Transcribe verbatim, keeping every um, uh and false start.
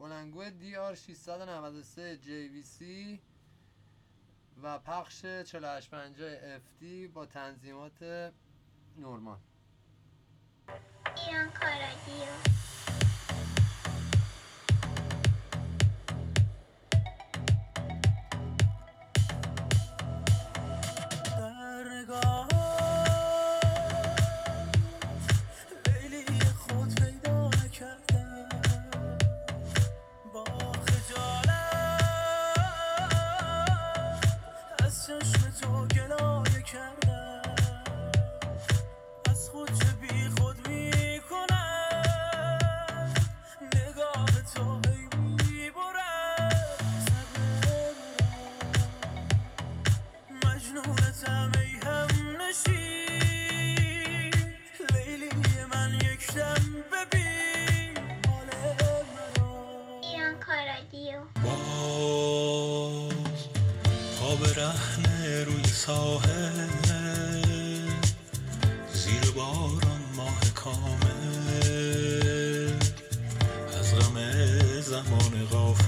بلندگو دی آر ششصد و نود و سه جی وی سی و پخش چهل و هشت پنجاه اف دی با تنظیمات نورمال. ایران کارادیو. برهنه روی ساحل زیر باران ماه کامل از غم زمان غافل